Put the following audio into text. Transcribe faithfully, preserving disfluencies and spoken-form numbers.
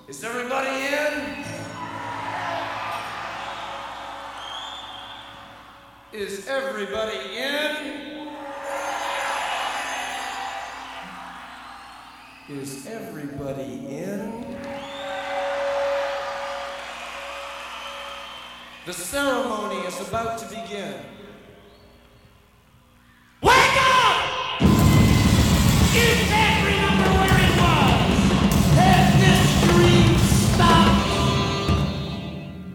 Is everybody in? Is everybody in? Is everybody in? The ceremony is about to begin.